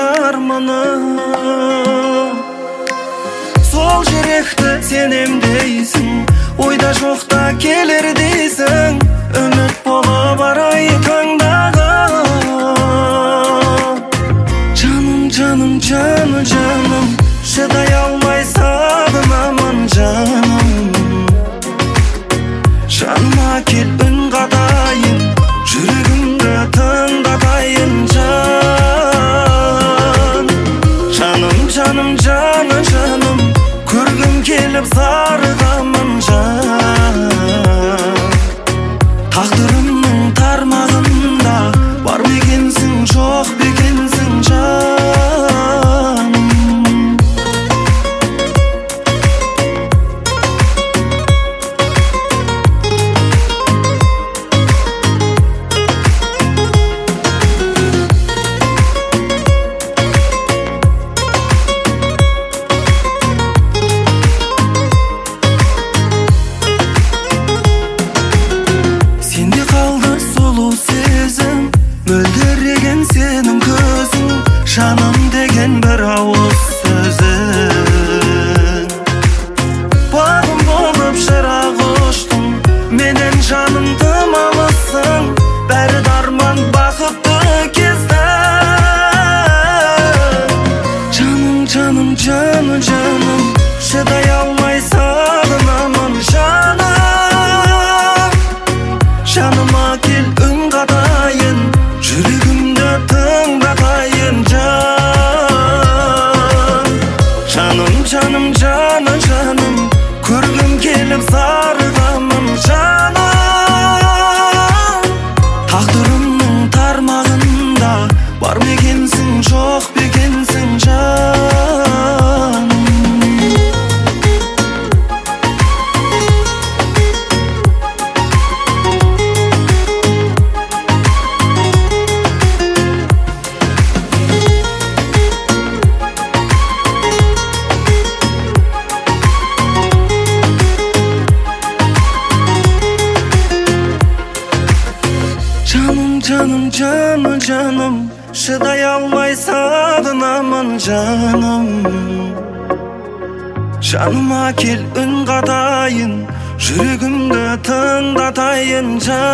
арманым. Сол жүректі сенем дейсің, ойда жоқта келер дейсің, үміт болып арай таңдағы. Жаным, жаным, жаным, жаным, шыдай алмай сағынамын жаным. Жаныма кел үн қатайын, жүрегімді тыңдатайын жан. Жаным, жаным, жаным, жаным, көргім келіп зарығамын жан. Тағдырымның тармағында бар ма екенсің, жоқ па екенсің жаным. Мөлдіреген сенің көзің, жаным деген бір ауыз сөзің. Бағым болып шырақ ұштың, менен жаным тым алыссың. Бәрі дарман бақытты кезді. Жаным, жаным, жаным, жаным, шыдай алмай сағынамын жаным. Жаныма кел үн қатайын, жүрегімді тыңдатайын жан. Жаным, жаным, жаным, жаным, көргім келіп зарығамын жаным. Тағдырымның тармағында бар ма екенсің, жоқ па екенсің жаным. Жаным, жаным, жаным, шыдай алмай сағынамын жаным. Жаныма кел үн қатайын, жүрегімді тыңдатайын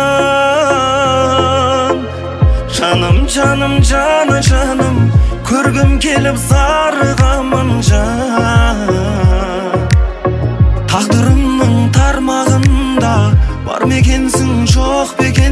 жан. Жаным, жаным, жаным, жаным, көргім келіп зарығамын жан. Тағдырымның тармағында бар ма екенсің, жоқ па екенсің